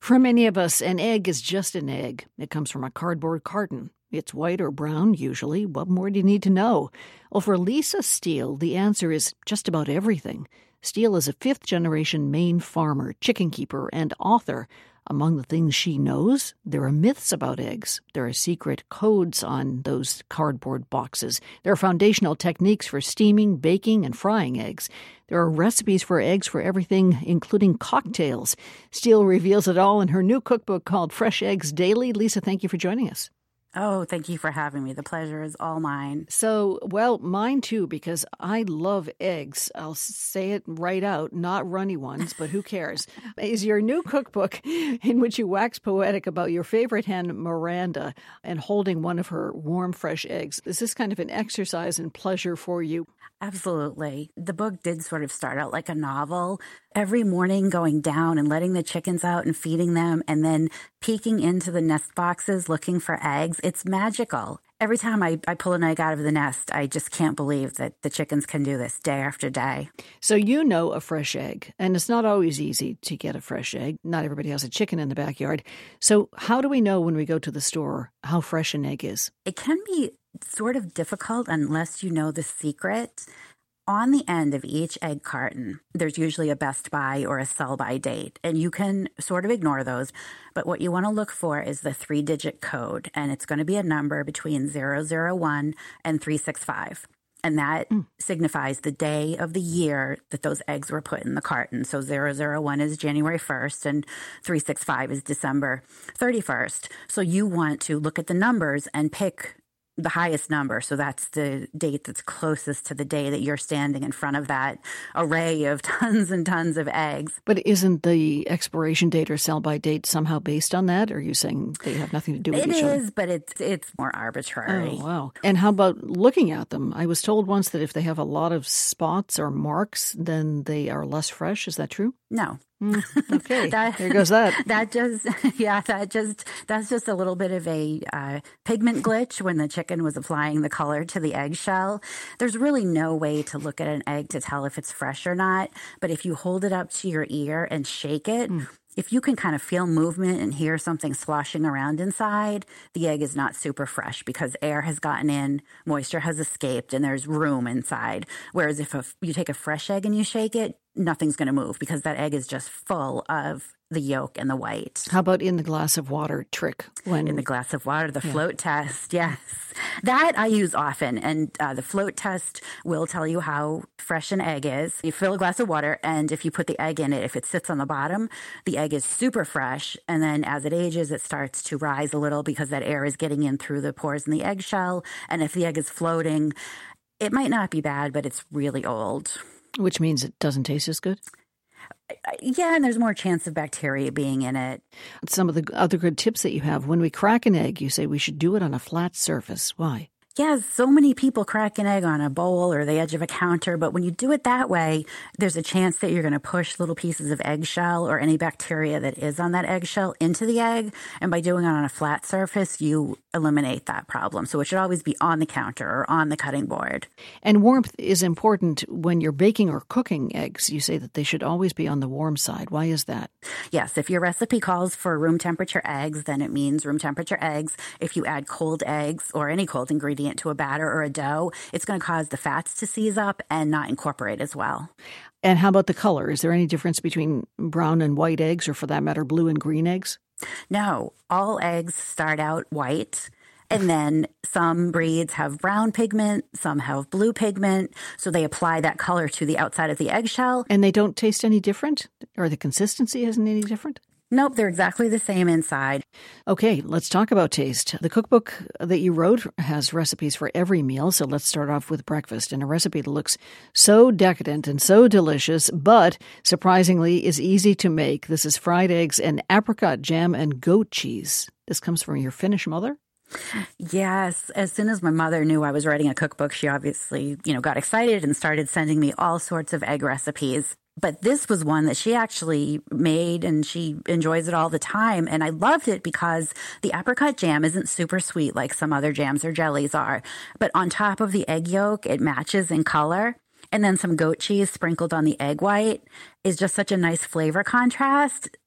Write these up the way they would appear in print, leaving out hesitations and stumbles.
For many of us, an egg is just an egg. It comes from a cardboard carton. It's white or brown, usually. What more do you need to know? Well, for Lisa Steele, the answer is just about everything. Steele is a fifth-generation Maine farmer, chicken keeper, and author. Among the things she knows, there are myths about eggs. There are secret codes on those cardboard boxes. There are foundational techniques for steaming, baking, and frying eggs. There are recipes for eggs for everything, including cocktails. Steele reveals it all in her new cookbook called Fresh Eggs Daily. Lisa, thank you for joining us. Oh, thank you for having me. The pleasure is all mine. So, well, mine too, because I love eggs. I'll say it right out, not runny ones, but who cares? Is your new cookbook in which you wax poetic about your favorite hen, Miranda, and holding one of her warm, fresh eggs. Is this kind of an exercise in pleasure for you? Absolutely. The book did sort of start out like a novel. Every morning going down and letting the chickens out and feeding them and then peeking into the nest boxes looking for eggs. It's magical. Every time I pull an egg out of the nest, I just can't believe that the chickens can do this day after day. So you know a fresh egg, and it's not always easy to get a fresh egg. Not everybody has a chicken in the backyard. So how do we know when we go to the store how fresh an egg is? It can be sort of difficult unless you know the secret. On the end of each egg carton, there's usually a best by or a sell by date, and you can sort of ignore those. But what you want to look for is the 3-digit code, and it's going to be a number between 001 and 365. And that signifies the day of the year that those eggs were put in the carton. So 001 is January 1st and 365 is December 31st. So you want to look at the numbers and pick the highest number. So that's the date that's closest to the day that you're standing in front of that array of tons and tons of eggs. But isn't the expiration date or sell-by date somehow based on that? Or are you saying they have nothing to do with each other? It is, but it's more arbitrary. Oh, wow. And how about looking at them? I was told once that if they have a lot of spots or marks, then they are less fresh. Is that true? No. Okay, there goes that. That's just a little bit of a pigment glitch when the chicken was applying the color to the eggshell. There's really no way to look at an egg to tell if it's fresh or not. But if you hold it up to your ear and shake it, if you can kind of feel movement and hear something sloshing around inside, the egg is not super fresh because air has gotten in, moisture has escaped, and there's room inside. Whereas if you take a fresh egg and you shake it, nothing's going to move because that egg is just full of the yolk and the white. How about in the glass of water trick? In the glass of water, the float test, yes. That I use often, and the float test will tell you how fresh an egg is. You fill a glass of water, and if you put the egg in it, if it sits on the bottom, the egg is super fresh, and then as it ages, it starts to rise a little because that air is getting in through the pores in the eggshell, and if the egg is floating, it might not be bad, but it's really old. Which means it doesn't taste as good? Yeah, and there's more chance of bacteria being in it. Some of the other good tips that you have, when we crack an egg, you say we should do it on a flat surface. Why? Yeah, so many people crack an egg on a bowl or the edge of a counter, but when you do it that way, there's a chance that you're going to push little pieces of eggshell or any bacteria that is on that eggshell into the egg. And by doing it on a flat surface, you eliminate that problem. So it should always be on the counter or on the cutting board. And warmth is important when you're baking or cooking eggs. You say that they should always be on the warm side. Why is that? Yes, if your recipe calls for room temperature eggs, then it means room temperature eggs. If you add cold eggs or any cold ingredient to a batter or a dough, it's going to cause the fats to seize up and not incorporate as well. And how about the color? Is there any difference between brown and white eggs, or for that matter, blue and green eggs? No, all eggs start out white. And then some breeds have brown pigment, some have blue pigment, so they apply that color to the outside of the eggshell. And they don't taste any different? Or the consistency isn't any different? Nope, they're exactly the same inside. Okay, let's talk about taste. The cookbook that you wrote has recipes for every meal, so let's start off with breakfast, and a recipe that looks so decadent and so delicious, but surprisingly is easy to make. This is fried eggs and apricot jam and goat cheese. This comes from your Finnish mother? Yes. As soon as my mother knew I was writing a cookbook, she obviously, got excited and started sending me all sorts of egg recipes. But this was one that she actually made, and she enjoys it all the time. And I loved it because the apricot jam isn't super sweet like some other jams or jellies are. But on top of the egg yolk, it matches in color. And then some goat cheese sprinkled on the egg white is just such a nice flavor contrast.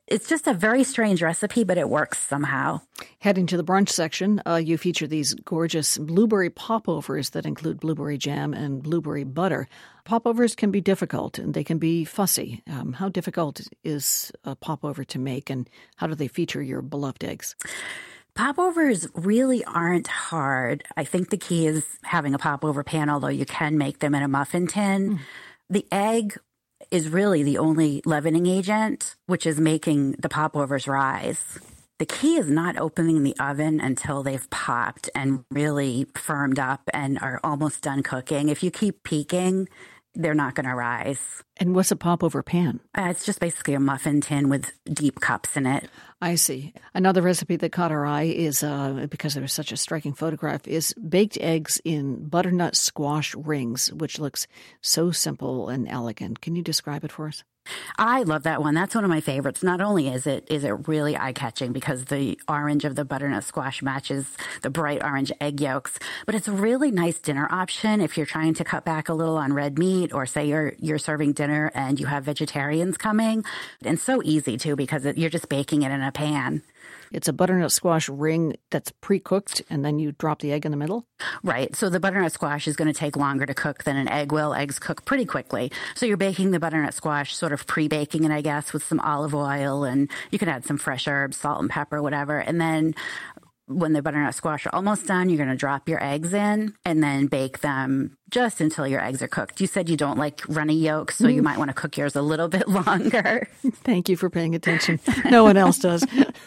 It's just a very strange recipe, but it works somehow. Heading to the brunch section, you feature these gorgeous blueberry popovers that include blueberry jam and blueberry butter. Popovers can be difficult and they can be fussy. How difficult is a popover to make, and how do they feature your beloved eggs? Popovers really aren't hard. I think the key is having a popover pan, although you can make them in a muffin tin. The egg is really the only leavening agent, which is making the popovers rise. The key is not opening the oven until they've popped and really firmed up and are almost done cooking. If you keep peeking, they're not going to rise. And what's a popover pan? It's just basically a muffin tin with deep cups in it. I see. Another recipe that caught our eye is, because there was such a striking photograph, is baked eggs in butternut squash rings, which looks so simple and elegant. Can you describe it for us? I love that one. That's one of my favorites. Not only is it really eye-catching because the orange of the butternut squash matches the bright orange egg yolks, but it's a really nice dinner option if you're trying to cut back a little on red meat, or say you're serving dinner and you have vegetarians coming. And so easy, too, because you're just baking it in a pan. It's a butternut squash ring that's pre-cooked, and then you drop the egg in the middle? Right. So the butternut squash is going to take longer to cook than an egg will. Eggs cook pretty quickly. So you're baking the butternut squash, sort of pre-baking it, I guess, with some olive oil, and you can add some fresh herbs, salt and pepper, whatever. And then when the butternut squash are almost done, you're going to drop your eggs in and then bake them just until your eggs are cooked. You said you don't like runny yolks, so you might want to cook yours a little bit longer. Thank you for paying attention. No one else does.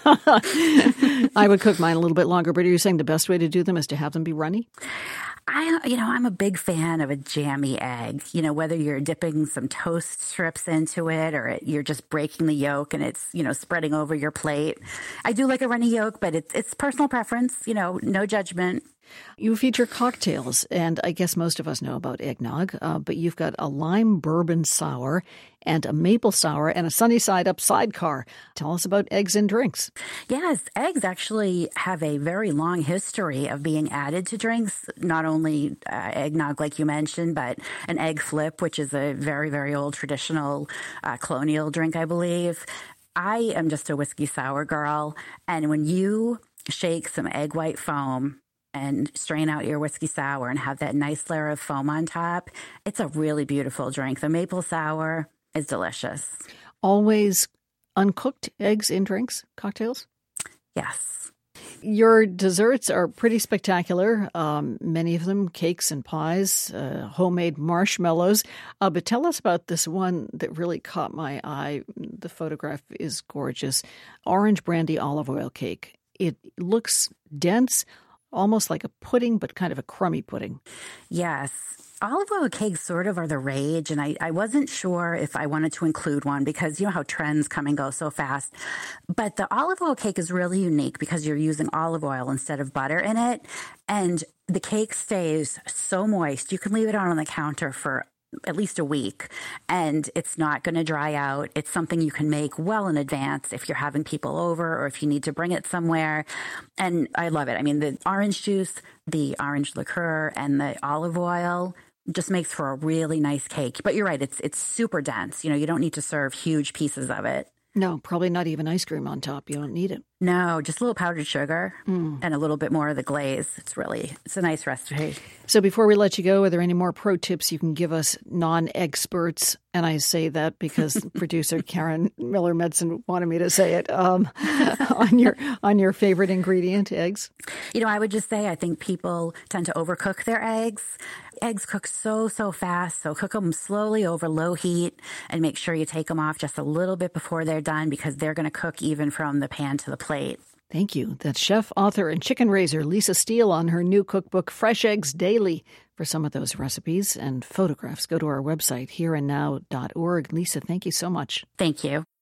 I would cook mine a little bit longer, but are you saying the best way to do them is to have them be runny? I'm a big fan of a jammy egg, whether you're dipping some toast strips into it or you're just breaking the yolk and it's, spreading over your plate. I do like a runny yolk, but it's personal preference, no judgment. You feature cocktails, and I guess most of us know about eggnog, but you've got a lime bourbon sour and a maple sour and a sunny side up sidecar. Tell us about eggs and drinks. Yes, eggs actually have a very long history of being added to drinks, not only eggnog like you mentioned, but an egg flip, which is a very, very old traditional colonial drink, I believe. I am just a whiskey sour girl, and when you shake some egg white foam and strain out your whiskey sour and have that nice layer of foam on top, it's a really beautiful drink. The maple sour is delicious. Always uncooked eggs in drinks, cocktails? Yes. Your desserts are pretty spectacular, many of them cakes and pies, homemade marshmallows. But tell us about this one that really caught my eye. The photograph is gorgeous. Orange brandy olive oil cake. It looks dense, almost like a pudding, but kind of a crummy pudding. Yes. Olive oil cakes sort of are the rage, and I wasn't sure if I wanted to include one because you know how trends come and go so fast. But the olive oil cake is really unique because you're using olive oil instead of butter in it, and the cake stays so moist. You can leave it out on the counter for at least a week, and it's not going to dry out. It's something you can make well in advance if you're having people over or if you need to bring it somewhere. And I love it. I mean, the orange juice, the orange liqueur, and the olive oil just makes for a really nice cake. But you're right, it's super dense. You don't need to serve huge pieces of it. No, probably not even ice cream on top. You don't need it. No, just a little powdered sugar and a little bit more of the glaze. It's a nice recipe. So before we let you go, are there any more pro tips you can give us non-experts? And I say that because producer Karen Miller-Medson wanted me to say it, on your favorite ingredient, eggs? I would just say I think people tend to overcook their eggs. Eggs cook so fast, so cook them slowly over low heat and make sure you take them off just a little bit before they're done because they're going to cook even from the pan to the plate. Thank you. That's chef, author, and chicken raiser Lisa Steele on her new cookbook, Fresh Eggs Daily. For some of those recipes and photographs, go to our website, hereandnow.org. Lisa, thank you so much. Thank you.